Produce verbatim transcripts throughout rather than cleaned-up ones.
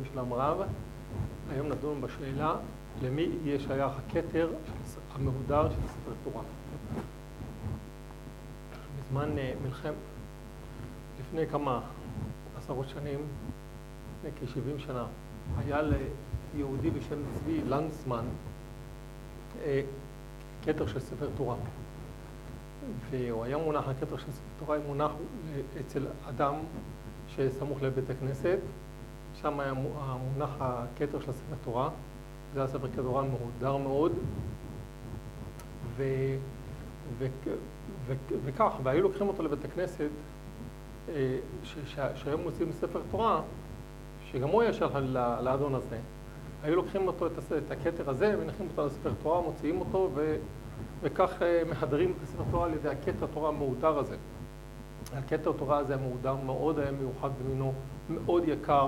שלום רב. היום נדון בשאלה למי יהיה שייך הכתר המהודר של ספר תורה. בזמן מלחמת, לפני כמה עשרות שנים, לפני כ-שבעים שנה, היה ליהודי בשם צבי לנצמן כתר של ספר תורה. והוא היה מונח, הכתר של ספר תורה היה מונח אצל אדם שסמוך לבית הכנסת. שם היה מונח הכתר של ספר תורה. זה היה ספר תורה מהודר מאוד. ו... ו... ו... וכך, והיו לוקחים אותו לבית הכנסת, ש... ש... שהיום מוצאים ספר תורה, שגם הוא היה שייך לאדון הזה. היו לוקחים אותו, את הכתר הזה, מניחים אותו לספר תורה, מוציאים אותו, ו... וכך מהדרים את הספר תורה על ידי הכתר התורה המהודר הזה. הכתר התורה הזה המהודר מאוד היה מיוחד במינו, מאוד יקר,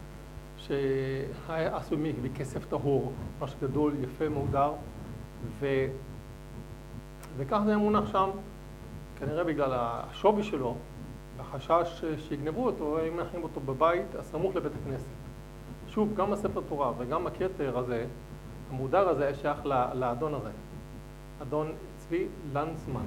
שהיה עשוי מכסף טהור, ממש גדול, יפה, מהודר, ו... וכך זה היה מונח שם, כנראה בגלל השווי שלו, והחשש שיגנבו אותו, היו מנחים אותו בבית הסמוך לבית הכנסת. שוב, גם הספר תורה וגם הכתר הזה, המהודר הזה, היה שייך לאדון הזה. אדון צבי לנצמן.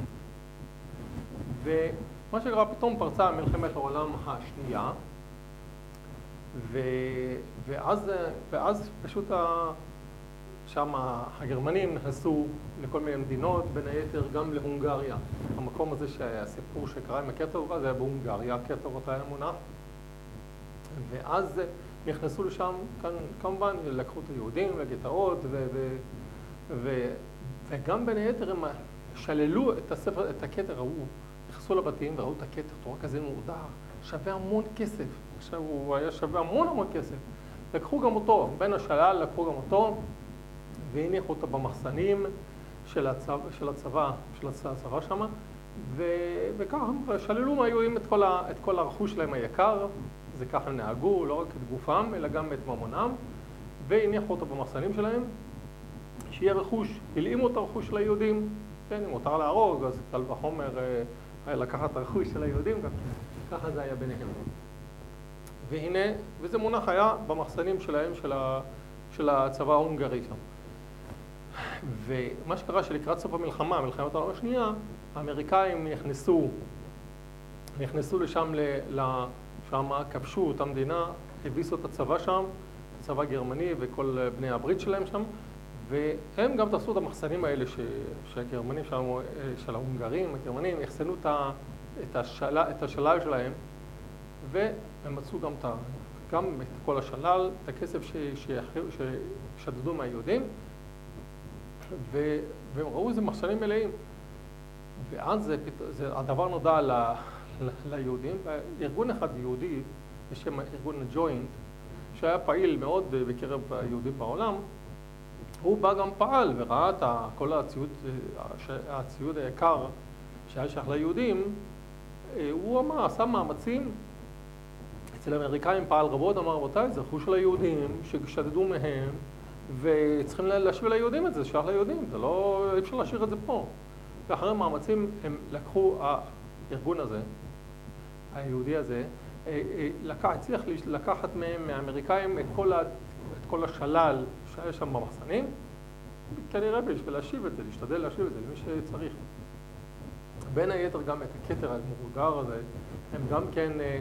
ומה שקרה, פתאום פרצה מלחמת העולם השנייה, ו... ואז, ואז פשוט ה... שם הגרמנים נכנסו לכל מיני מדינות, בין היתר גם להונגריה. המקום הזה שהסיפור שקרה עם הכתר זה היה בהונגריה, הכתר היה מונח. ואז נכנסו לשם, כאן כמובן לקחו את היהודים לגטאות, ו... ו... ו... וגם בין היתר הם שללו את הספר, את הכתר ההוא, נכנסו לבתים וראו את הכתר, תורה כזה מורדר, שווה המון כסף. עכשיו הוא היה שווה המון המון כסף. לקחו גם אותו, בין השלל לקחו גם אותו, והניחו אותו במחסנים של הצבא, של הצבא, של הצבא שם, ו... וכך שללו מהיהודים את כל, ה... את כל הרכוש שלהם היקר, זה ככה הם נהגו, לא רק את גופם, אלא גם את ממונם, והניחו אותו במחסנים שלהם, שיהיה רכוש, הלאימו את הרכוש של היהודים, כן, אם מותר להרוג, אז קל וחומר היה לקחת את הרכוש של היהודים, ככה זה היה ביניהם. והנה, וזה מונח היה במחסנים שלהם, של, ה, של הצבא ההונגרי שם. ומה שקרה שלקראת סוף המלחמה, מלחמת העולם השנייה, האמריקאים נכנסו, נכנסו לשם, לשם, כבשו את המדינה, הביסו את הצבא שם, הצבא הגרמני וכל בני הברית שלהם שם, והם גם תפסו את המחסנים האלה ש... שהגרמנים שלנו, של ההונגרים, הגרמנים, יחסנו את, ה... את, השל... את השלל שלהם, והם מצאו גם, את ה... גם את כל השלל, את הכסף ש... ש... ששדדו מהיהודים, ו... והם ראו איזה מחסנים מלאים. ואז זה... זה... הדבר נודע ל... ל... ליהודים, ארגון אחד יהודי, בשם ארגון הג'וינט, שהיה פעיל מאוד בקרב היהודים בעולם, הוא בא גם פעל וראה את כל הציוד, הציוד היקר שהיה שייך ליהודים, הוא אמר, עשה מאמצים, אצל האמריקאים פעל רבות, אמר, רבותיי, זה רכוש של היהודים ששדדו מהם, וצריכים להשאיר ליהודים את זה, שייך ליהודים, זה לא, אי אפשר להשאיר את זה פה. ואחרי מאמצים הם לקחו, הארגון הזה, היהודי הזה, לקח, הצליח לקחת מהם, מהאמריקאים, את כל, ה, את כל השלל שהיה שם במחסנים, כנראה בשביל להשיב את זה, להשתדל להשיב את זה למי שצריך. בין היתר גם את הכתר המהודר הזה, הם גם כן אה,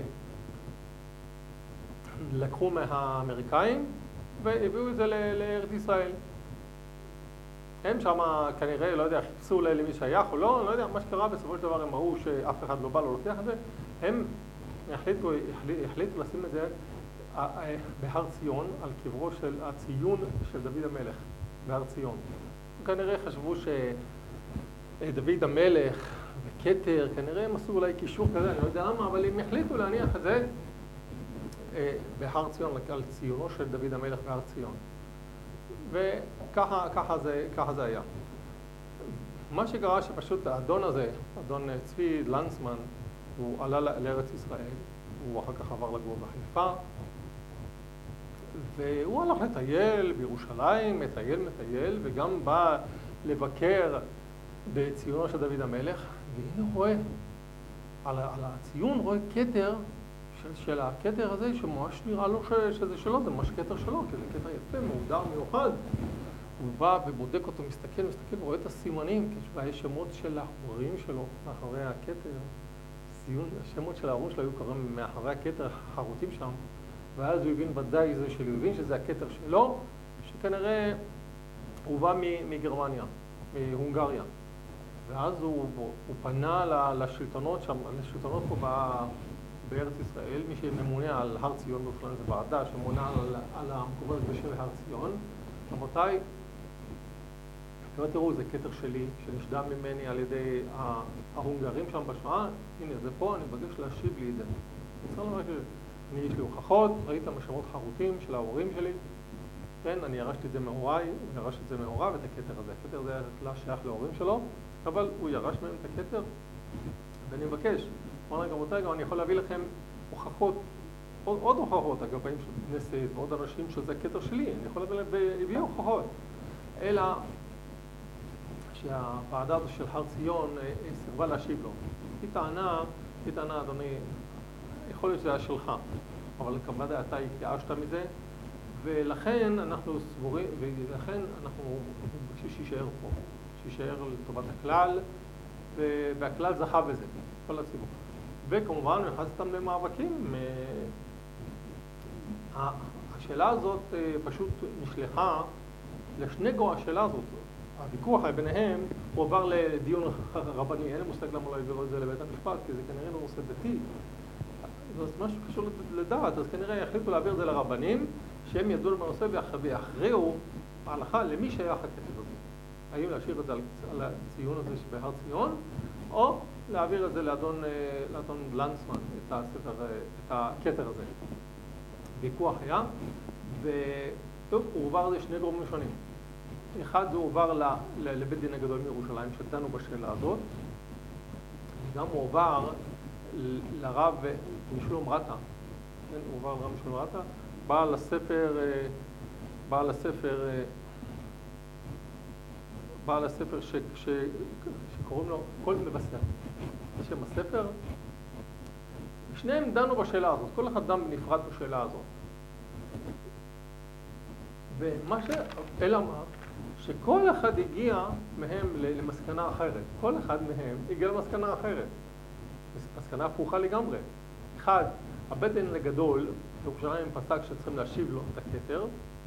לקחו מהאמריקאים והביאו את זה לארץ ישראל. הם שם כנראה, לא יודע, חיפשו למי שייך או לא, לא יודע, מה שקרה בסופו של דבר הם ראו שאף אחד לא בא לו לוקח את זה, הם החליטו, החליטו לשים את זה בהר ציון, על קברו של הציון של דוד המלך בהר ציון. כנראה חשבו שדוד המלך וכתר, כנראה הם עשו אולי קישור כזה, אני לא יודע למה, אבל הם החליטו להניח את זה בהר ציון, על ציונו של דוד המלך בהר ציון. וככה ככה זה, ככה זה היה. מה שקרה שפשוט האדון הזה, אדון צבי לנצמן, הוא עלה לארץ ישראל, הוא אחר כך עבר לגור בחיפה, והוא הלך לטייל בירושלים, מטייל, מטייל, וגם בא לבקר בציונו של דוד המלך, והנה הוא רואה, על, על הציון רואה כתר של, של הכתר הזה, שממש נראה לו ש, שזה שלו, זה ממש כתר שלו, כי זה כתר יפה, מהודר, מיוחד. הוא בא ובודק אותו, מסתכל, מסתכל, ורואה את הסימנים, יש שמות של ההורים שלו מאחורי הכתר. סיון, השמות של ההורים שלו היו קוראים מאחורי הכתר, חרוטים שם, ואז הוא הבין ודאי זה של הבין שזה הכתר שלו, שכנראה הוא בא מגרמניה, מהונגריה. ואז הוא, הוא פנה לשלטונות שם, לשלטונות פה בארץ ישראל, מי שממונה על הר ציון בירושלים זה ועדה שממונה על, על המקומות הקדושים להר ציון. רבותיי, תראו, זה כתר שלי, שנשדע ממני על ידי ההונגרים שם בשואה, הנה זה פה, אני מבקש להשיב לי את זה. אני אומר שאני יש לי הוכחות, ראית משמעות חרוטים של ההורים שלי, כן, אני ירשתי את זה מהוריי, הוא ירש את זה מהוריו, את הכתר הזה. הכתר הזה היה שייך להורים שלו, אבל הוא ירש מהם את הכתר, ואני מבקש, אמרנו גם אותה, גם אני יכול להביא לכם הוכחות, עוד, עוד הוכחות, אגב, באים של כנסת ועוד אנשים שזה הכתר שלי, אני יכול להביא להם והביאו הוכחות. אלא שהוועדה הזו של הר ציון סירבה להשיב לו. היא טענה, היא טענה, אדוני, יכול להיות שזה היה שלך, אבל כמובן אתה התייאשת מזה, ולכן אנחנו סבורים, ולכן אנחנו מבקשים שישאר פה, שישאר לטובת הכלל, והכלל זכה בזה, כל הציבור. וכמובן, נכנס אותם למאבקים. השאלה הזאת פשוט נשלחה לשני גורמים, השאלה הזאת, הוויכוח ביניהם, הוא עבר לדיון רבני, אין לי מושג למה לא העבירו את זה לבית המשפט, כי זה כנראה לא נושא דתי. זה משהו קשור לדעת, אז כנראה יחליטו להעביר את זה לרבנים, שהם ידעו בנושא ויכריעו ההלכה למי שייך הכתר הזה. האם להשאיר את זה על הציון הזה שבהר ציון, או להעביר את זה לאדון, לאדון לנצמן, את הספר, את הכתר הזה. ויכוח היה, והוא עובר לשני גורמים שונים. אחד הוא עובר לבית דין הגדול מירושלים, שדנו בשאלה הזאת. גם הוא עובר לרב משולם רטה. כן, הוא עובר לרב משולם רטה. בעל הספר, בעל הספר, בעל הספר ש, ש, שקוראים לו כל מבשר. זה שם הספר. שניהם דנו בשאלה הזאת. כל אחד דם נפרד בשאלה הזאת. ומה שאלה אמר, שכל אחד הגיע מהם למסקנה אחרת. כל אחד מהם הגיע למסקנה אחרת. מסקנה הפוכה לגמרי. אחד, הבית דין הגדול, בירושלים פסק שצריכים להשיב לו את הכתר,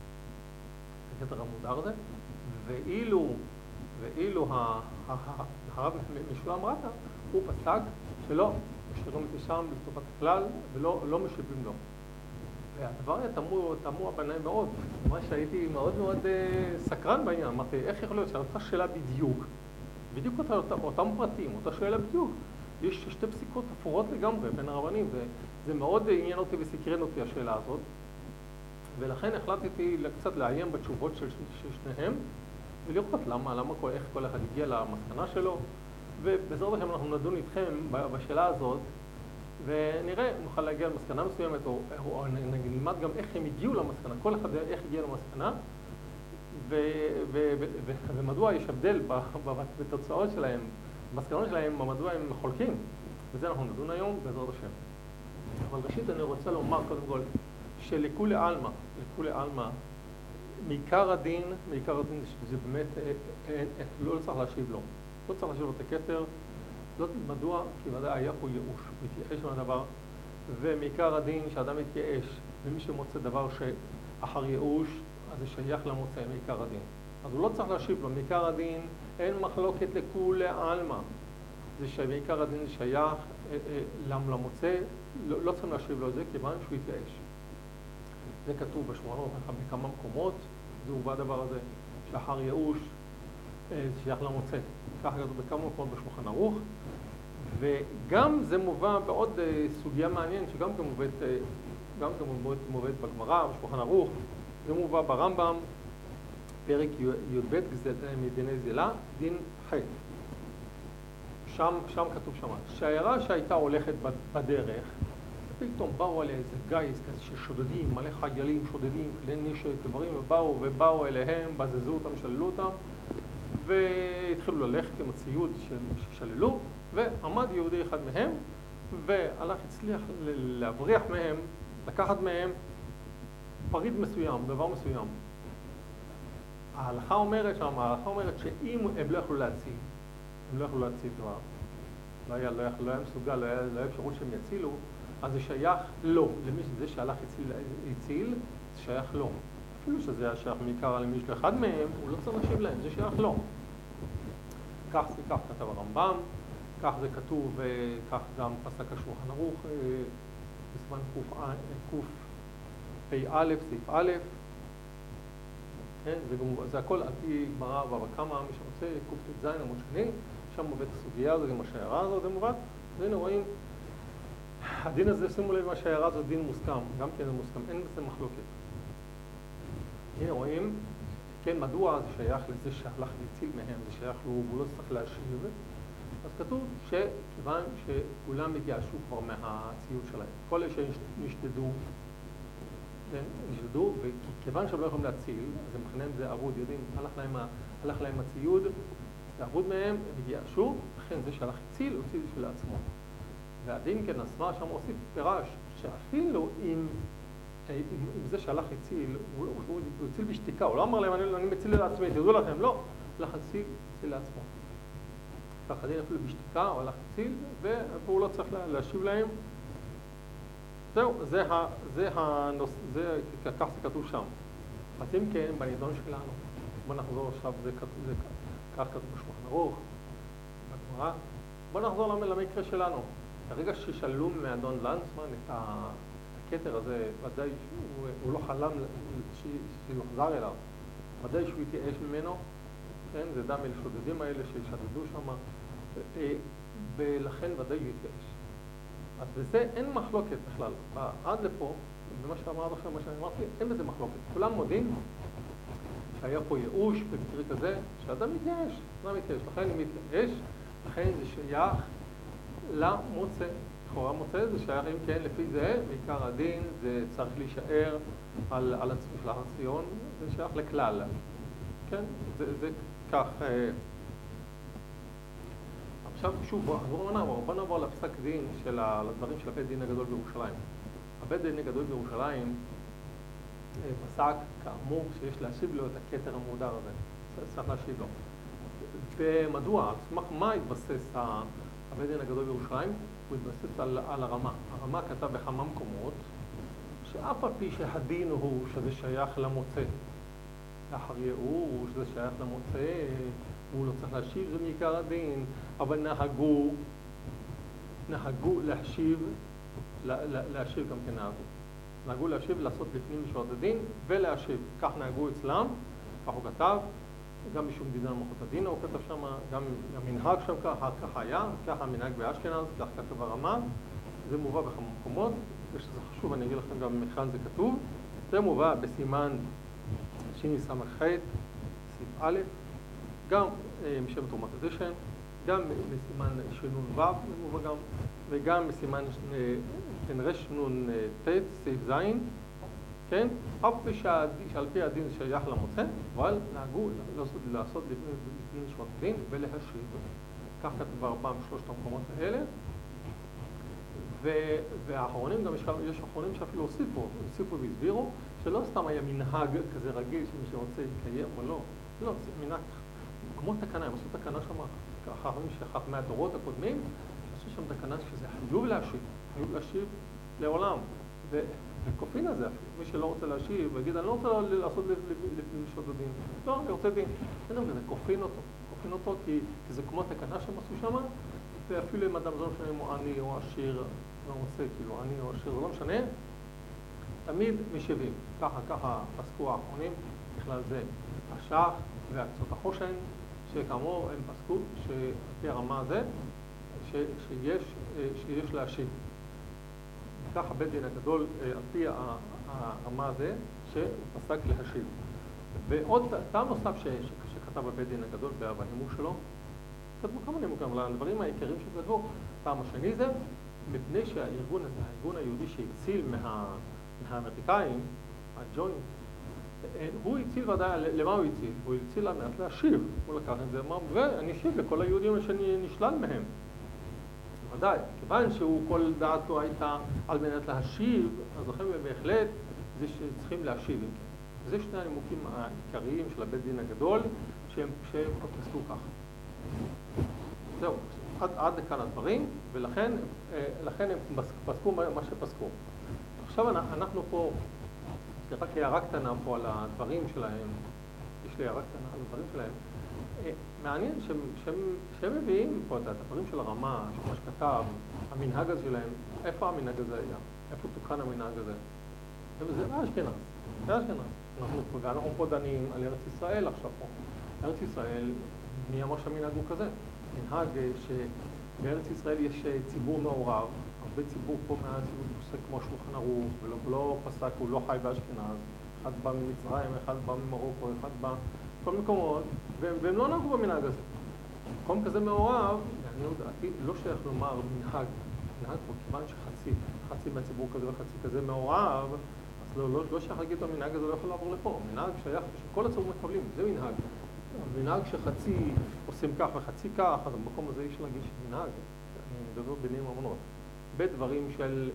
את הכתר המודר הזה, ואילו, ואילו הרב משולם רטה, הוא פסק שלא, משאירים את זה שם לטובת הכלל, ולא לא משיבים לו. והדבר היה תמוה, תמוה בעיניי מאוד. ממש שהייתי מאוד מאוד סקרן בעניין. אמרתי, איך יכול להיות שאותה שאלה בדיוק, בדיוק אותה, אותם פרטים, אותה שאלה בדיוק, יש שתי פסיקות אפורות לגמרי בין הרבנים, וזה מאוד עניין אותי וסקרן אותי השאלה הזאת. ולכן החלטתי קצת לעיין בתשובות של, של שניהם, ולראות למה, למה כל, איך כל אחד הגיע למסקנה שלו. ובעזרת השם אנחנו נדון איתכם בשאלה הזאת, ונראה, נוכל להגיע למסקנה מסוימת, או, או נלמד גם איך הם הגיעו למסקנה, כל אחד איך הגיע למסקנה, ו, ו, ו, ו, ומדוע יש הבדל בתוצאות שלהם, במסקנות שלהם, מדוע הם חולקים. וזה אנחנו נדון היום, בעזרת השם. אבל ראשית אני רוצה לומר קודם כל, שלכולי עלמא, לכולי עלמא, מעיקר הדין, מעיקר הדין שזה באמת, לא צריך להשיב לו. לא צריך להשיב לו את הכתר, זאת מדוע, כי ודאי היה פה ייאוש, הוא התייאש מהדבר, ומעיקר הדין שאדם מתייאש, ומי שמוצא דבר שאחר ייאוש, אז זה שייך למוצא, מעיקר הדין. אז הוא לא צריך להשיב לו, מעיקר הדין אין מחלוקת לכולי עלמא. זה שמעיקר הדין שייך למוצא, לא, לא צריכים להשיב לו את זה, כיוון שהוא התייאש. זה כתוב בשולחן בכמה מקומות, זה הובא הדבר הזה, שאחר ייאוש, זה שייך למוצא. ככה כתוב בכמה מקומות בשולחן ערוך, וגם זה מובא בעוד סוגיה מעניינת, שגם כן מובאת, גם כן מובאת, מובאת בגמרא, בשולחן ערוך, זה מובא ברמב"ם, פרק י"ב, מדיני זילה, דין ח'. שם, שם כתוב שם, שהעיירה שהייתה הולכת בדרך, פתאום באו עליה איזה גייס כזה ששודדים, מלא חיילים שודדים, כלי נשק, דברים, ובאו ובאו אליהם, בזזו אותם, שללו אותם, והתחילו ללכת עם הציוד ששללו, ועמד יהודי אחד מהם, והלך הצליח להבריח מהם, לקחת מהם פריט מסוים, דבר מסוים. ההלכה אומרת שם, ההלכה אומרת שאם הם לא יכלו להציל, הם לא יכלו להציל דבר, לא היה, לא היה, לא היה מסוגל, לא היה, לא היה אפשרות שהם יצילו, אז זה שייך לו, למי שזה שהלך הציל, הציל, זה שייך לו. אפילו שזה היה שייך מעיקר למישהו אחד מהם, הוא לא צריך להשיב להם, זה שייך לו. כך זה, כך כתב הרמב"ם, כך זה כתוב, וכך גם פסק השולחן ערוך, בזמן קפ"א, סעיף א', כן, זה, זה הכל על פי גמרא בבא קמא, מי שרוצה, קט"ז עמוד שני, שם מובאת הסוגיה הזו, עם השיירה הזו, זה מובן. והנה רואים, הדין הזה, שימו לב מה שהשיירה הזו, דין מוסכם, גם כן זה מוסכם, אין בזה מחלוקת. הנה רואים, כן, מדוע זה שייך לזה שהלך והציל מהם, זה שייך לו, והוא לא צריך להשיב. אז כתוב שכיוון שכולם התייאשו כבר מהציוד שלהם, כל אלה שנשדדו, נשדדו, וכיוון שהם לא יכולים להציל, אז הם מכנים את זה עבוד, יודעים, הלך להם, הלך להם הציוד, זה עבוד מהם, הם התייאשו, לכן זה שהלך הציל, הוא הציל בשביל עצמו. והדין כן, הסברה שם הוסיף פירש, שאפילו אם, אם, אם זה שהלך הציל, הוא, הוא, הוא הציל בשתיקה, הוא לא אמר להם, אני, אני מציל לעצמי, תדעו לכם, לא, הלך הציל, הציל לעצמו. כך הדין אפילו בשתיקה, הוא הלך הציל, והוא לא צריך להשיב להם. זהו, זה ה... זה הנוס... זה... כך זה כתוב שם. אז אם כן, בנידון שלנו, בוא נחזור עכשיו, זה כתוב, זה כך כתוב בשולחן ערוך, בגמרא. בוא נחזור למקרה שלנו. ברגע ששללו מאדון לנצמן את הכתר הזה, ודאי שהוא הוא לא חלם שיוחזר אליו, ודאי שהוא התייאש ממנו, כן? זה דם אל שודדים האלה ששדדו שם, ולכן ודאי הוא התייאש. אז בזה אין מחלוקת בכלל. עד לפה, במה שאמרת עכשיו, מה שאני אמרתי, אין בזה מחלוקת. כולם מודים שהיה פה ייאוש במקרה כזה, שאדם מתייאש, אדם מתייאש. לכן אם מתייאש, לכן זה שייך למוצא. לכאורה מוצא זה שייך, אם כן, לפי זה, בעיקר הדין, זה צריך להישאר על, על עצמי של הר ציון, זה שייך לכלל. כן? זה, זה כך... עכשיו, שוב, בואו נעבור, בואו נעבור לפסק דין של הדברים של הבית דין הגדול בירושלים. הבית דין הגדול בירושלים פסק, כאמור, שיש להשיב לו את הכתר המהודר הזה. צריך להשיב לו. ומדוע? על סמך מה התבסס הבית דין הגדול בירושלים? הוא התבסס על, על הרמה. הרמה כתב בכמה מקומות, שאף על פי שהדין הוא שזה שייך למוצא. לאחר ייאוש, שזה שייך למוצא, הוא לא צריך להשיב, זה מעיקר הדין, אבל נהגו, נהגו להשיב, לה, לה, להשיב גם כן נהגו. נהגו להשיב, לעשות לפנים משורת הדין ולהשיב. כך נהגו אצלם, כך הוא כתב, גם משום דינן מלכות הדין הוא כתב שם, גם המנהג שם ככה, ככה היה, ככה המנהג באשכנז, כך כתב הרמה, זה מובא בכמה מקומות, ושזה חשוב, אני אגיד לכם גם מכאן זה כתוב, זה מובא בסימן שיני סמך ח' סעיף א', גם משם תרומת אדישן, גם בסימן שנון ו' מובא גם, וגם בסימן רש נון ט' סעיף ז', כן? אף שעל פי הדין שייך למוצא, אבל נהגו לעשות, לעשות לפני משורת הדין ולהשיב. כך כתוב ארבעה משלושת המקומות האלה. והאחרונים, גם יש, יש אחרונים שאפילו הוסיפו, הוסיפו והסבירו, שלא סתם היה מנהג כזה רגיל שמי שרוצה יקיים או לא. לא, זה מנהג כמו תקנה, הם עשו תקנה שם, אחרים שחכמי הדורות הקודמים, עשו שם תקנה שזה חיוב להשיב, חיוב להשיב לעולם. וכופין על זה אפילו, מי שלא רוצה להשיב, ויגיד, אני לא רוצה לעשות לפני משורת הדין. לא, אני רוצה דין. אין אבל זה, כופין אותו. כופין אותו כי, כי זה כמו תקנה שהם עשו שם, ואפילו אם אדם זה לא משנה אם הוא עני או עשיר, לא רוצה, כאילו, עני או עשיר, זה לא משנה, תמיד משיבים. ככה, ככה פסקו האחרונים, בכלל זה השח והקצות החושן, שכאמור הם פסקו שעל פי הרמה הזה, שיש, שיש להשיב. ככה בית דין הגדול, על פי הרמה הזה, שפסק להשיב. ועוד טעם נוסף שכתב בבית דין הגדול בנימוק שלו, כתבו כמה נימוקים, אבל הדברים העיקריים שכתבו, טעם השני זה, מפני שהארגון הזה, הארגון היהודי שהציל מה, מהאמריקאים, הג'וינט, הוא הציל ודאי, למה הוא הציל? הוא הציל על מנת להשיב. הוא לקח את זה, אמר, ואני אשיב לכל היהודים שנשלל מהם. ודאי, כיוון שהוא כל דעתו הייתה על מנת להשיב, אז לכן בהחלט זה שצריכים להשיב. זה שני הנימוקים העיקריים של הבית דין הגדול, שהם, שהם פסקו ככה. זהו, עד, עד לכאן הדברים, ולכן לכן הם פסקו מה, מה שפסקו. עכשיו אנחנו פה, רק הערה קטנה פה על הדברים שלהם, יש לי הערה קטנה על הדברים שלהם, מעניין שהם, שהם, שהם מביאים פה את הדברים של הרמה, של מה שכתב, המנהג הזה שלהם, איפה המנהג הזה היה? איפה תוקן המנהג הזה? וזה אשכנז, זה אשכנז. אנחנו פה, אנחנו פה דנים על ארץ ישראל עכשיו פה. ארץ ישראל, מי אמר שהמנהג הוא כזה? מנהג שבארץ ישראל יש ציבור מעורב, הרבה ציבור פה מהציבור פוסק כמו שולחן ערוך, ולא לא פסק, הוא לא חי באשכנז, אחד בא ממצרים, אחד בא ממרוקו, אחד בא כל מקומות, והם, והם לא נהגו במנהג הזה. מקום כזה מעורב, אני יודעתי, לא שייך לומר מנהג, מנהג פה כיוון שחצי, חצי מהציבור כזה וחצי כזה מעורב, אז לא, לא, לא שייך להגיד את המנהג הזה לא יכול לעבור לפה. מנהג שייך שכל הציבור מקבלים, זה מנהג. מנהג שחצי עושים כך וחצי כך, אז במקום הזה יש להגיד שמנהג, אני מדבר בינים אמונות. בדברים של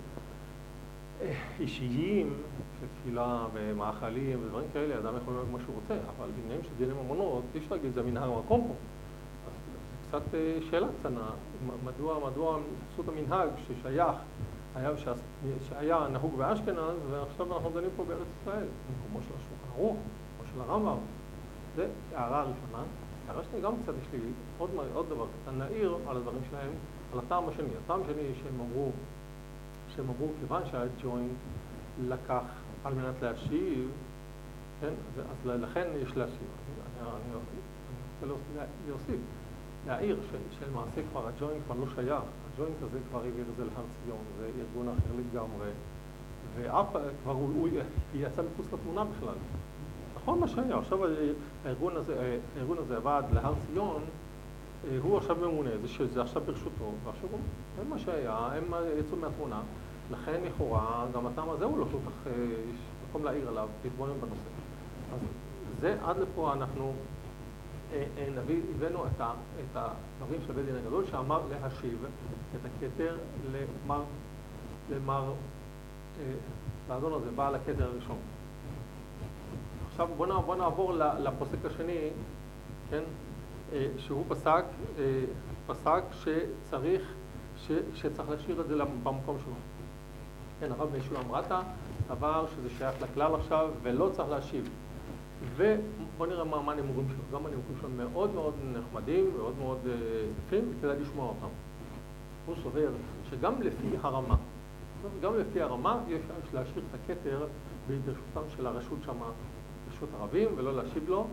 אישיים, של תפילה ומאכלים ודברים כאלה, אדם יכול לומר מה שהוא רוצה, אבל בעניינים של דיני ממונות, יש להגיד, זה מנהג המקום פה. אז זה קצת שאלה קטנה, מדוע, מדוע זכות המנהג ששייך, היה, שהיה נהוג באשכנז, ועכשיו אנחנו דנים פה בארץ ישראל, במקומו של השולחן ערוך, או של הרמב"ם. זה הערה הראשונה. הערה שנייה גם קצת יש לי עוד, עוד דבר קטן להעיר על הדברים שלהם, על הטעם השני. הטעם השני שהם אמרו, שהם אמרו, כיוון שהג'וינט לקח על מנת להשיב, כן? אז לכן יש להשיב. אני, אני, אני רוצה להוסיף, להעיר שלמעשה כבר הג'וינט כבר לא שייך. הג'וינט הזה כבר העביר את זה להר ציון, זה ארגון אחר לגמרי, ואף כבר הוא, הוא יצא מחוץ לתמונה בכלל. נכון מה שהיה, עכשיו הארגון הזה, הארגון הזה עבד להר ציון, הוא עכשיו ממונה, זה שזה עכשיו ברשותו, ועכשיו הוא, אין מה שהיה, הם יצאו מהתמונה, לכן לכאורה גם הטעם הזה הוא לא כל כך, יש מקום להעיר עליו, להתבונן בנושא. אז זה עד לפה אנחנו נביא, הבאנו את, ה, את הדברים של בית דין הגדול שאמר להשיב את הכתר למר, למר, לאדון הזה, בעל הכתר הראשון. עכשיו בוא נעבור, בוא נעבור לפוסק השני, כן? שהוא פסק, פסק שצריך, ש, שצריך להשאיר את זה במקום שלו. כן, הרב משולם רטה סבר שזה שייך לכלל עכשיו ולא צריך להשיב. ובוא נראה מה, מה הנימוקים שלו. גם הנימוקים שלו מאוד מאוד נחמדים, מאוד מאוד יפים, וכדאי לשמוע אותם. הוא סובר שגם לפי הרמה, גם לפי הרמה יש להשאיר את הכתר ברשותם של הרשות שמה, רשות ערבים, ולא להשיב לו.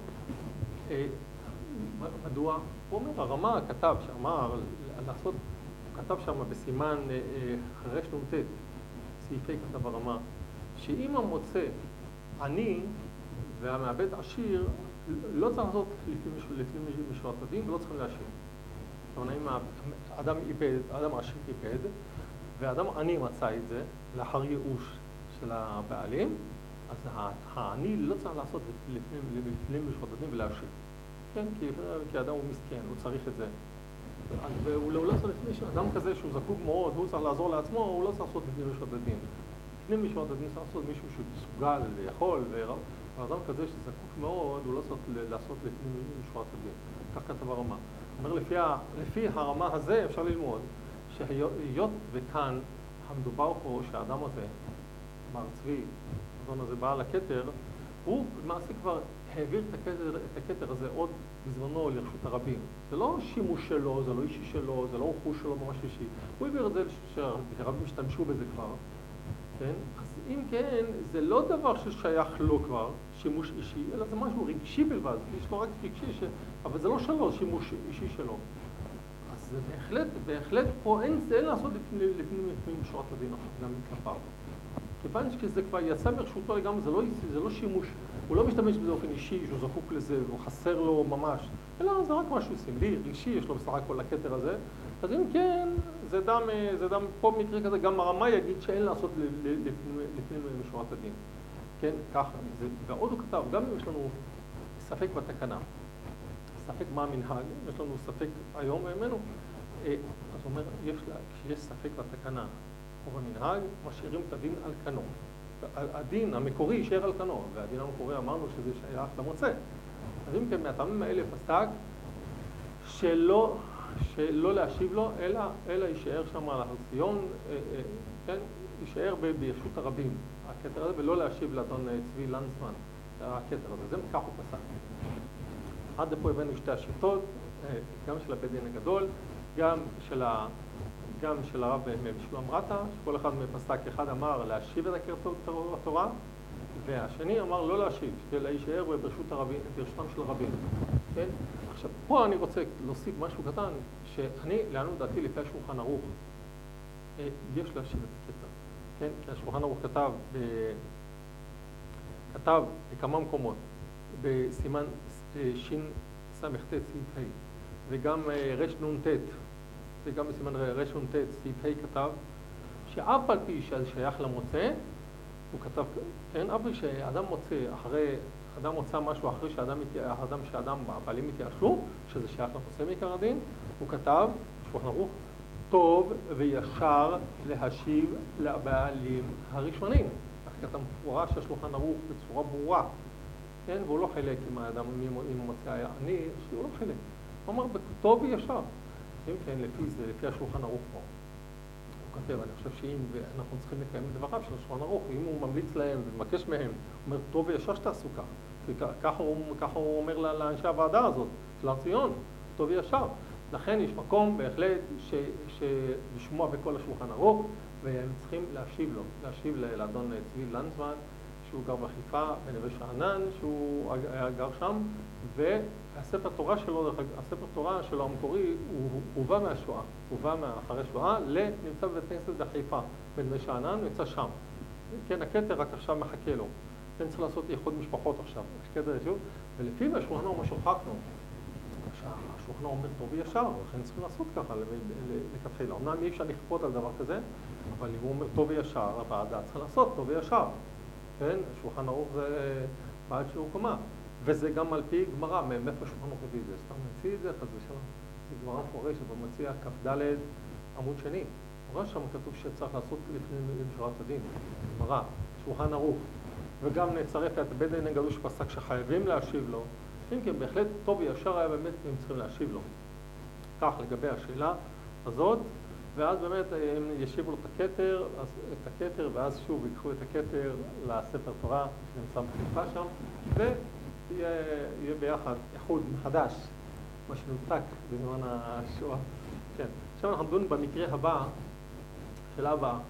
מדוע? הוא אומר, הרמה כתב שאמר לעשות, הוא כתב שם בסימן חרש נ"ט, סעיפי כתב הרמה, שאם המוצא עני והמעבד עשיר, לא צריך לעשות לפנים משורת הדין ולא צריכים להשיב. זאת אומרת, אם האדם איבד, האדם עשיר איבד, והאדם עני מצא את זה לאחר ייאוש של הבעלים, אז העני לא צריך לעשות לפנים משורת הדין ולהשיב. כן, כי, כי האדם הוא מסכן, הוא צריך את זה. והוא לא צריך לפני אדם כזה שהוא זקוק מאוד, הוא צריך לעזור לעצמו, הוא לא צריך לעשות לפנים משורת הדין. לפנים משורת הדין צריך לעשות מישהו שמסוגל ויכול, ואדם כזה שזקוק מאוד, הוא לא צריך לעשות לפנים משורת הדין. כך כתב הרמה. אומר, לפי, לפי הרמה הזה אפשר ללמוד שהיות וכאן המדובר פה שהאדם הזה, מר צבי, האדון הזה בעל הכתר, הוא למעשה כבר העביר את הכתר, את הכתר הזה עוד בזמנו לרשות הרבים. זה לא שימוש שלו, זה לא אישי שלו, זה לא רכוש שלו ממש אישי. הוא העביר את זה שהרבים השתמשו בזה כבר. כן? אז אם כן, זה לא דבר ששייך לו כבר, שימוש אישי, אלא זה משהו רגשי בלבד. יש לו רק רגשי, ש... אבל זה לא שלו, שימוש אישי שלו. אז זה בהחלט, בהחלט פה אין, אין לעשות לפנים משורת הדין גם כלפיו. כיוון שזה כבר יצא ברשותו לגמרי, זה לא, זה לא שימוש, הוא לא משתמש בזה באופן אישי, שהוא זקוק לזה, הוא חסר לו ממש, אלא זה רק משהו סמלי, רגשי, יש לו בסך הכל הכתר הזה. אז אם כן, זה דם, זה דם, פה במקרה כזה, גם הרמה יגיד שאין לעשות לפנים משורת הדין. כן, ככה. זה, ועוד הוא כתב, גם אם יש לנו ספק בתקנה, ספק מה המנהג, יש לנו ספק היום בימינו, אז הוא אומר, יש לה, כשיש ספק בתקנה או במנהג, משאירים את הדין על כנו. הדין המקורי יישאר על כנו, והדין המקורי אמרנו שזה שייך למוצא. אז אם כן, מהטעמים האלה פסק שלא, שלא להשיב לו, אלא, אלא יישאר שם על הר ציון, כן, יישאר ברשות הרבים, הכתר הזה, ולא להשיב לאדון צבי לנדסמן, הכתר הזה. זה כך הוא פסק. עד לפה הבאנו שתי השיטות, גם של הבית דין הגדול, גם של, ה, גם של הרב משולם רטה, שכל אחד מפסק אחד אמר להשיב את הכתר התורה, והשני אמר לא להשיב, אלא יישאר ברשות הרבים, ברשותם של הרבים. כן? עכשיו, פה אני רוצה להוסיף משהו קטן, שאני, לעניות דעתי, לפי השולחן ערוך, יש להשיב את הכתר. כן? כי השולחן ערוך כתב, ב... כתב בכמה מקומות, בסימן שין סמך ת' סעיף ה', וגם רש נון ת', וגם בסימן רש נון ת' סעיף ה' כתב, שאף על פי שזה שייך למוצא, הוא כתב, כן, אבל שאדם מוצא אחרי, אדם מוצא משהו אחרי שאדם, האדם שאדם, הבעלים התייאשו, שזה שייך למוצא מעיקר הדין, הוא כתב, שולחן ערוך, טוב וישר להשיב לבעלים הראשונים. כך כתב מפורש השולחן ערוך בצורה ברורה, כן, והוא לא חילק עם האדם, אם הוא מוצא היה עני, שהוא לא חילק. הוא אמר, טוב וישר. אם כן, לפי זה, לפי השולחן ערוך פה. הוא כתב, אני חושב שאם אנחנו צריכים לקיים את דבריו של השולחן ערוך, אם הוא ממליץ להם ומבקש מהם, הוא אומר, טוב וישר שתעשו ככה. ככה הוא, ככה הוא אומר לאנשי הוועדה הזאת, של הר ציון, טוב וישר. לכן יש מקום בהחלט ש, לשמוע בכל השולחן ערוך, והם צריכים להשיב לו, להשיב לאדון צבי לנדסמן, שהוא גר בחיפה, בנווה שאנן, שהוא היה גר שם, והספר תורה שלו, הספר תורה שלו המקורי, הוא הובא מהשואה, הובא מאחרי שואה, לנמצא בבית כנסת בחיפה, בנווה שאנן, נמצא שם. כן, הכתר רק עכשיו מחכה לו. כן, צריך לעשות איחוד משפחות עכשיו, הכתר ישוב, ולפי מה השולחן ערוך שוחחנו. השולחן ערוך אומר טוב וישר, לכן צריכים לעשות ככה לכתחילה. אמנם אי אפשר לכפות על דבר כזה, אבל אם הוא אומר טוב וישר, הוועדה צריכה לעשות טוב וישר. כן, שולחן ערוך זה בעד שיעור קומה, וזה גם על פי גמרא, מאיפה שולחן ערוך הביא את זה, סתם נמציא את זה, חס ושלום. זה גמרא מפורשת, במציע כ"ד עמוד שני. רואה שם כתוב שצריך לעשות לפני משורת הדין, גמרא, שולחן ערוך, וגם נצרף את בית דין הגדול שפסק שחייבים להשיב לו, אם כן, בהחלט טוב וישר היה באמת הם צריכים להשיב לו. כך לגבי השאלה הזאת, ואז באמת הם ישיבו לו את הכתר, את הכתר, ואז שוב ייקחו את הכתר לספר תורה שנמצא בחיפה שם, ויהיה ביחד איחוד מחדש, מה שנותק בזמן השואה. כן. עכשיו אנחנו נדון במקרה הבא, שאלה הבאה.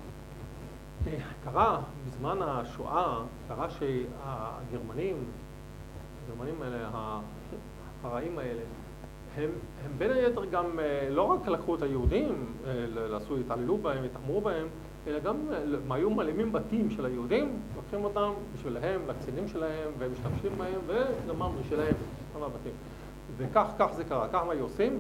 קרה בזמן השואה, קרה שהגרמנים, הגרמנים האלה, הרעים האלה, הם, הם בין היתר גם לא רק לקחו את היהודים, לעשו, התעללו בהם, התאמרו בהם, אלא גם היו מלאימים בתים של היהודים, לוקחים אותם בשבילהם, לקצינים שלהם, והם משתמשים בהם, וגמרנו שלהם, כל הבתים. וכך, כך זה קרה, כך מה היו עושים.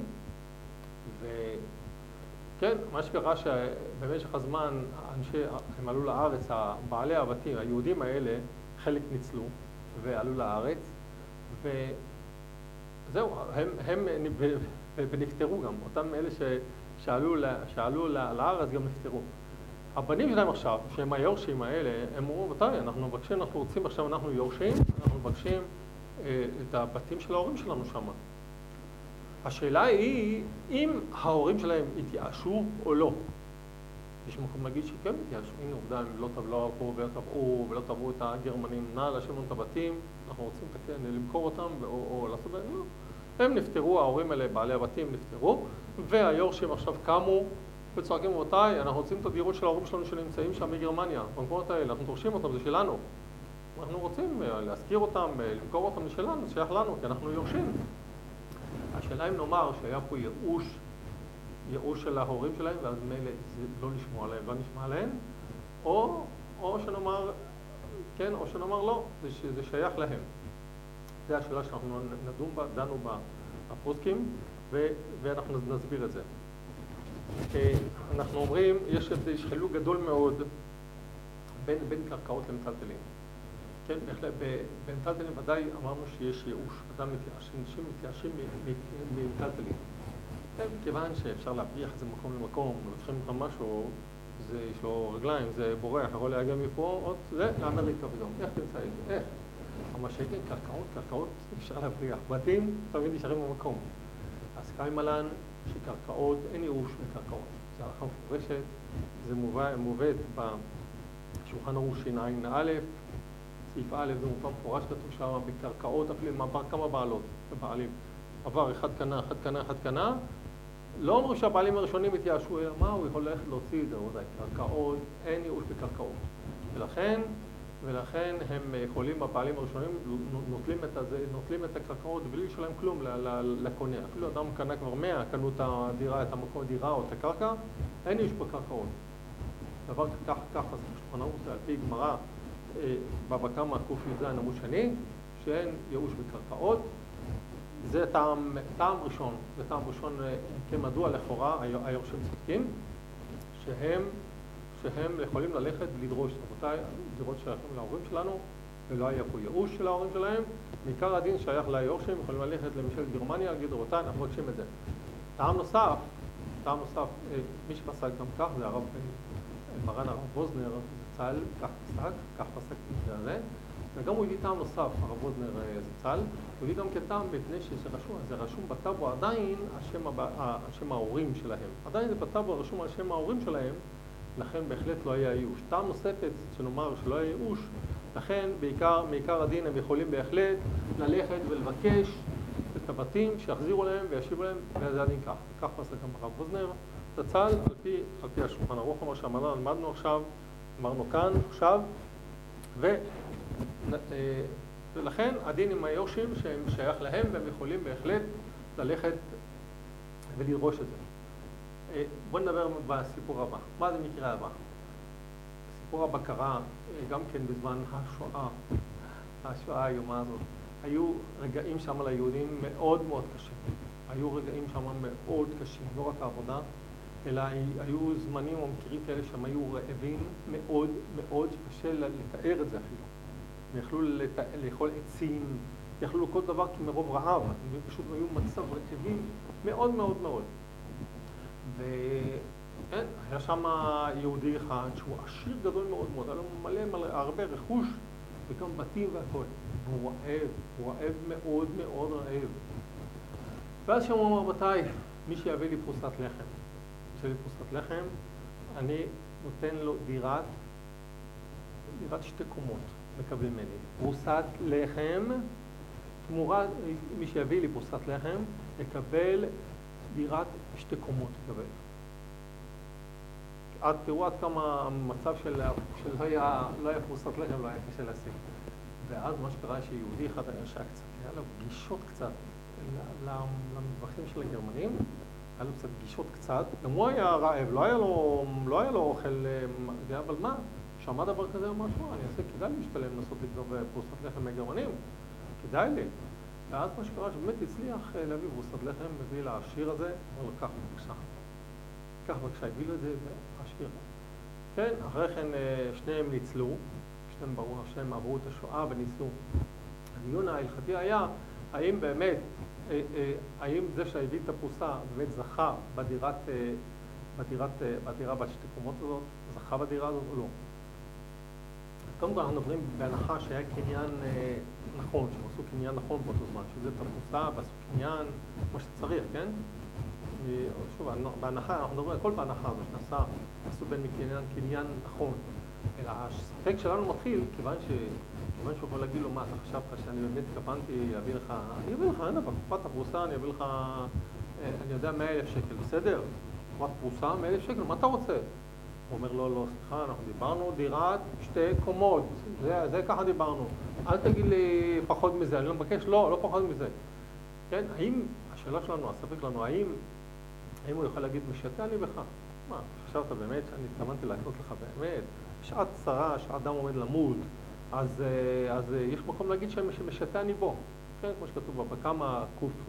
וכן, מה שקרה שבמשך הזמן, אנשי, הם עלו לארץ, בעלי הבתים, היהודים האלה, חלק ניצלו ועלו לארץ, ו... זהו, הם, הם ונפטרו גם, אותם אלה ש, שעלו, שעלו לארץ גם נפטרו. הבנים שלהם עכשיו, שהם היורשים האלה, הם אמרו, בטי, אנחנו מבקשים, אנחנו רוצים עכשיו, אנחנו יורשים, אנחנו מבקשים אה, את הבתים של ההורים שלנו שם. השאלה היא, אם ההורים שלהם התייאשו או לא. יש מקום להגיד שכן התייאשו, הנה עובדה, הם לא תבלעו ולא תבעו ולא תבעו את הגרמנים, נא להשאיר לנו את הבתים, אנחנו רוצים למכור אותם או, או לעשות בהם, לא. הם נפטרו, ההורים האלה, בעלי הבתים נפטרו, והיורשים עכשיו קמו וצועקים אותי, אנחנו רוצים את הדירות של ההורים שלנו שנמצאים שם בגרמניה, במקומות האלה, אנחנו דורשים אותם, זה שלנו. אנחנו רוצים להזכיר אותם, למכור אותם, זה שלנו, זה שייך לנו, כי אנחנו יורשים. השאלה אם נאמר שהיה פה ייאוש, ייאוש של ההורים שלהם, ואז מילא זה לא לשמוע עליהם, לא נשמע עליהם, או, או שנאמר, כן, או שנאמר לא, זה, זה שייך להם. זו השאלה שאנחנו נדון בה, דנו בה הפוסקים, ו, ואנחנו נסביר את זה. אנחנו אומרים, יש חילוק גדול מאוד בין, בין קרקעות למטלטלים. כן, בהחלט, במטלטלים ודאי אמרנו שיש ייאוש, אדם מתייאש, אנשים מתייאשים ממטלטלים. כיוון שאפשר להבריח איזה מקום למקום, ולוקחים לך משהו, זה יש לו רגליים, זה בורח, יכול להגיע מפה, עוד זה לאמריקה וגם. איך תמצא את זה? איך? אבל שהייתם קרקעות, קרקעות אפשר להבריח. בתים תמיד נשארים במקום. אז קיים עלן שקרקעות, אין ייאוש בקרקעות. זה הלכה מפורשת, זה מובאת בשולחן ערוך שע"א, סעיף א', זה מובא מפורש כתוב שם בקרקעות, אפילו עם עבר כמה בעלות ובעלים. עבר אחד קנה, אחד קנה, אחד קנה. לא אומרים שהבעלים הראשונים התייאשו, אלא מה, הוא יכול ללכת להוציא את זה, או זה קרקעות, אין ייאוש בקרקעות. ולכן, ולכן הם יכולים, הבעלים הראשונים, נוטלים את, הזה, נוטלים את הקרקעות בלי לשלם כלום לקונה. אפילו אדם קנה כבר מאה, קנו את הדירה, את המקום הדירה או את הקרקע, אין ייאוש בקרקעות. דבר כך, כך, אז בשולחן ערוך זה על פי גמרא, בבא קמא ק"ז עמוד שני, שאין ייאוש בקרקעות. זה טעם, טעם ראשון, זה טעם ראשון כמדוע לכאורה היורשים צודקים, שהם, שהם יכולים ללכת ולדרוש, רבותיי, דירות שייכים להורים שלנו, ולא היה פה ייאוש של ההורים שלהם, מעיקר הדין שייך ליורשים, יכולים ללכת לממשלת גרמניה, להגיד רבותיי, אנחנו מבקשים את זה. טעם נוסף, טעם נוסף, מי שפסק גם כך, זה הרב, מרן הרב ווזנר, זצ"ל, כך פסק, כך פסק במקרה הזה, וגם הוא הביא טעם נוסף, הרב ווזנר זצ"ל, הוא הביא גם כטעם מפני שזה רשום, זה רשום בטאבו עדיין השם, הבא, השם ההורים שלהם. עדיין זה בטאבו רשום על שם ההורים שלהם, לכן בהחלט לא היה ייאוש. טעם נוספת, שנאמר שלא היה ייאוש, לכן בעיקר, מעיקר הדין הם יכולים בהחלט ללכת ולבקש את הבתים שיחזירו להם וישיבו להם, וזה הדין כך. כך פסק גם הרב ווזנר זצ"ל, על פי, על פי השולחן ערוך, מה שאמרנו, למדנו עכשיו, אמרנו כאן עכשיו, ו... ולכן הדין עם היורשים שהם שייך להם והם יכולים בהחלט ללכת ולדרוש את זה. בואו נדבר בסיפור הבא. מה זה מקרה הבא? סיפור הבא קרה גם כן בזמן השואה, השואה האיומה הזאת. היו רגעים שם ליהודים מאוד מאוד קשים. היו רגעים שם מאוד קשים, לא רק העבודה, אלא היו זמנים או מכירים כאלה שהם היו רעבים מאוד מאוד שקשה לתאר את זה אפילו. הם יכלו לאכול עצים, יכלו כל דבר כי מרוב רעב, הם פשוט היו מצב רעבים מאוד מאוד מאוד. והיה שם יהודי אחד שהוא עשיר גדול מאוד מאוד, היה לו מלא מלא, הרבה רכוש וגם בתים והכל. והוא רעב, הוא רעב מאוד מאוד רעב. ואז שם הוא אמר, רבותיי, מי שיביא לי פרוסת לחם, יש לי פרוסת לחם, אני נותן לו דירת, דירת שתי קומות. מקבל ממני. פרוסת לחם, תמורה, מי שיביא לי פרוסת לחם, יקבל דירת שתי קומות, יקבל. עד תראו עד כמה המצב של, של היה, לא היה פרוסת לחם, לא היה קשה להשיג. ואז מה שקרה שיהודי אחד היה שהיה קצת, היה לו גישות קצת למטבחים של הגרמנים, היה לו קצת גישות קצת, גם הוא היה רעב, לא היה לו, לא היה לו אוכל, אבל מה? שמע דבר כזה, אמר, שמע, אני אעשה, כדאי לי משתלם לנסות לגנוב פרוסת לחם מהגרמנים, כדאי לי. ואז מה שקרה, שבאמת הצליח להביא פרוסת לחם, מביא לעשיר הזה, אמר לו, קח בבקשה. קח בבקשה, הביא לו את זה, והעשיר. כן, אחרי כן שניהם ניצלו, שניהם ברור, שניהם עברו את השואה וניצלו. הדיון ההלכתי היה, האם באמת, האם זה שהביא את הפרוסה באמת זכה בדירת, בדירת, בדירה בת שתי קומות הזאת, זכה בדירה הזאת או לא? קודם כל אנחנו מדברים בהנחה שהיה קניין אה, נכון, שהם עשו קניין נכון באותו זמן, שזה את הפרוסה ועשו קניין כמו שצריך, כן? שוב, בהנחה, אנחנו מדברים הכל בהנחה, מה שנעשה, עשו בין מקניין קניין נכון. אלא הספק שלנו מתחיל, כיוון ש... כיוון שהוא יכול להגיד לו, מה, אתה חשבת שאני באמת התכוונתי להביא לך, אני אביא לך, הנה, בקופת הפרוסה אני אביא לך, אני יודע, מאה אלף שקל, בסדר? קופת פרוסה, מאה אלף שקל, מה אתה רוצה? הוא אומר, לא, לא, סליחה, אנחנו דיברנו דירת שתי קומות, זה, זה ככה דיברנו. אל תגיד לי פחות מזה, אני לא מבקש, לא, לא פחות מזה. כן, האם, השאלה שלנו, הספק שלנו, האם, האם הוא יכול להגיד, משתה אני בך? מה, חשבת באמת שאני התכוונתי לעשות לך באמת? שעת צרה, שאדם עומד למות, אז, אז יש מקום להגיד שמשתה אני בו. כן, כמו שכתוב בבא קמא,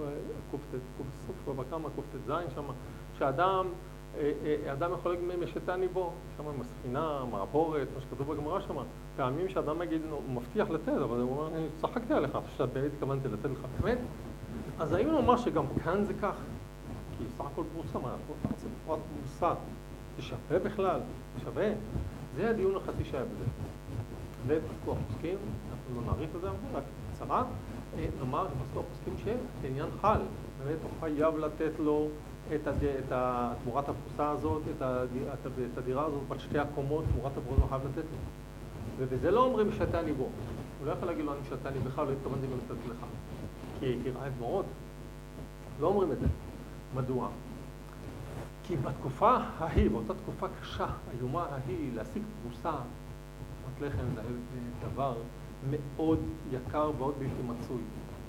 בבא קמא ק"ז שם, שאדם, אדם יכול להגיד משתה אני בו, שם עם הספינה, מעבורת, מה שכתוב בגמרא שם, פעמים שאדם יגיד, הוא מבטיח לתת, אבל הוא אומר, אני צחקתי עליך, שאתה באמת התכוונתי לתת לך באמת. אז האם נאמר שגם כאן זה כך? כי סך הכל פרוסה, מה, אתה רוצה פרט פרוסה, זה שווה בכלל, זה שווה. זה הדיון החצי שהיה בזה. זה פסקו הפוסקים, אנחנו לא נעריך את זה, רק קצרה, נאמר שפסקו הפוסקים שעניין חל, באמת הוא חייב לתת לו את, הד... את תמורת הפרוסה הזאת, את, הד... את הדירה הזאת, בת שתי הקומות, תמורת הפרוסה הוא חייב לתת לו. ובזה לא אומרים שתני בו. הוא לא יכול להגיד לו אני שתני בכלל, לא התכוונתי גם לתת לך. כי היא רעב מאוד. לא אומרים את זה. מדוע? כי בתקופה ההיא, באותה תקופה קשה, איומה ההיא, להשיג פרוסה, פת לחם זה דבר מאוד יקר ועוד בלתי מצוי.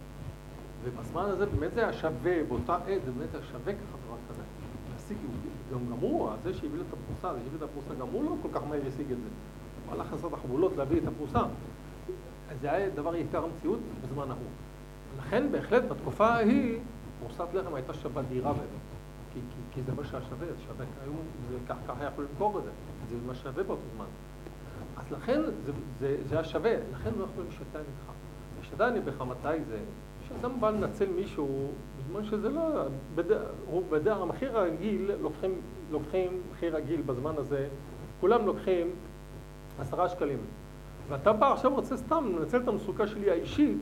ובזמן הזה באמת זה היה שווה, באותה עת זה באמת היה שווה ככה דבר כזה. להשיג, גם גמור, זה שהביא את הפרוסה, זה שהביא את הפרוסה, גם הוא לא כל כך מהר ישיג את זה. הוא הלך לעשות החבולות להביא את הפרוסה. אז זה היה דבר יקר המציאות בזמן ההוא. לכן בהחלט בתקופה ההיא, פרוסת לחם הייתה שווה דירה באמת. כי, כי, כי זה מה שהיה שווה, זה שווה, היום זה ככה היה יכול למכור את זה. זה מה שווה באותו זמן. אז לכן זה, זה, זה היה שווה, לכן לא יכולים לשתני בך. לשתני בך מתי זה? כשאדם בא לנצל מישהו, בזמן שזה לא, בדע, הוא בדע, המחיר הרגיל, לוקחים, לוקחים מחיר רגיל בזמן הזה, כולם לוקחים עשרה שקלים. ואתה בא עכשיו רוצה סתם לנצל את המצוקה שלי האישית,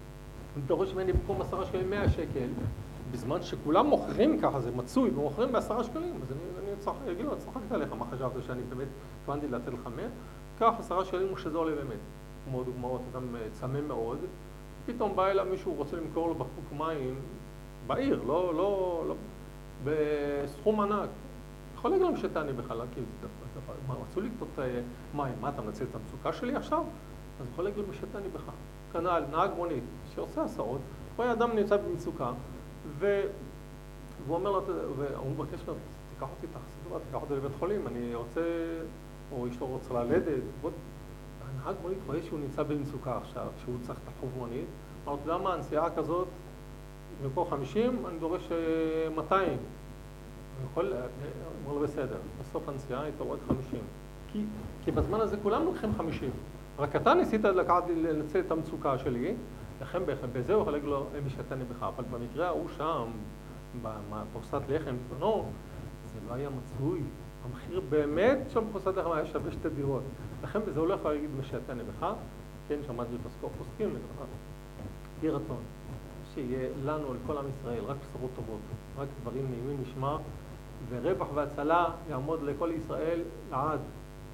ודורש ממני במקום עשרה שקלים מאה שקל, בזמן שכולם מוכרים ככה, זה מצוי, ומוכרים בעשרה שקלים, אז אני, אני צחק, אגיד לו, צחקת עליך, מה חשבת שאני באמת התכוונתי לתת לך מאה? כך עשרה שקלים הוא שזה עולה באמת. כמו דוגמאות, אדם צמא מאוד, פתאום בא אליו מישהו רוצה למכור לו בקבוק מים בעיר, לא, לא, לא, בסכום ענק. יכול להגיד להם שתני בכלל, כי מה, רצו לקטות מים, מה, אתה מנצל את המצוקה שלי עכשיו? אז יכול להגיד להם שתני בך. כנ"ל, נהג מונית, שעושה עשרות, רואה אדם נמצא במצוקה, ו... והוא אומר לו, והוא מבקש לו, תיקח אותי תחסדו, תיקח אותי לבית חולים, אני רוצה, או אשתו רוצה ללדת, ועוד, הנהג מונית רואה שהוא נמצא במצוקה עכשיו, שהוא צריך תחוב מונית, אמר, אתה יודע מה, הנסיעה כזאת, במקום חמישים, אני דורש מאתיים. אני יכול, אמר לו בסדר, בסוף הנסיעה היא תורד חמישים. כי, כי בזמן הזה כולם לוקחים חמישים. רק אתה ניסית לקחת, לנצל את המצוקה שלי, לכן בזה הוא חלק לו, מי שתני בך, אבל במקרה הוא שם, בפרוסת לחם, בזמנו, זה לא היה מצוי. המחיר באמת שם בפרוסת לחם היה שווה שתי דירות. לכן בזה הוא לא יכול להגיד מי שתני בך, כן, שמעתי בפסקו פוסקים לכך. יהי רצון, שיהיה לנו, לכל עם ישראל, רק בשורות טובות, רק דברים נעימים נשמע, ורווח והצלה יעמוד לכל ישראל לעד.